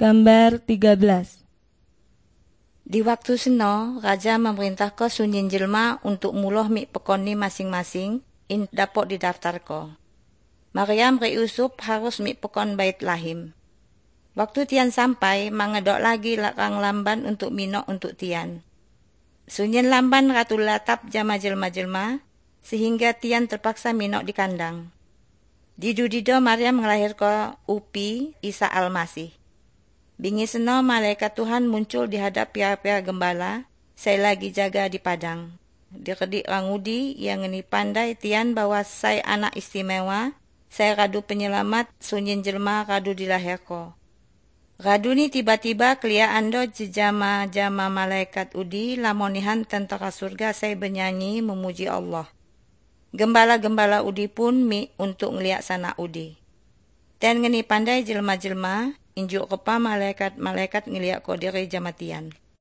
Gambar 13. Di waktu seno, raja memerintah ke sunyin jelma untuk muloh mi pekoni masing-masing in dapok didaftarko. Maryam re Yusuf harus mi pekon bait lahim. Waktu tian sampai, mangedok lagi lakang lamban untuk minok untuk tian. Sunyin lamban ratu latap jama jelma-jelma, sehingga tian terpaksa minok di kandang. Dido Maryam melahirkan Upi Isa Al-Masih. Bingi seno malaikat Tuhan muncul di hadap pihak-pihak gembala, saya lagi jaga di padang. Dikedik rangudi yang ngeni pandai tian bahwa saya anak istimewa, saya radu penyelamat sunyin jelma radu dilahirko. Radu ni tiba-tiba kelia ando jejama-jama malaikat udi lamonihan tentara surga saya bernyanyi memuji Allah. Gembala-gembala udi pun mi untuk ngeliat sana udi. Dan ngeni pandai jelma-jelma, injuk kepa malaikat-malaikat ngeliat ko diri jamatian.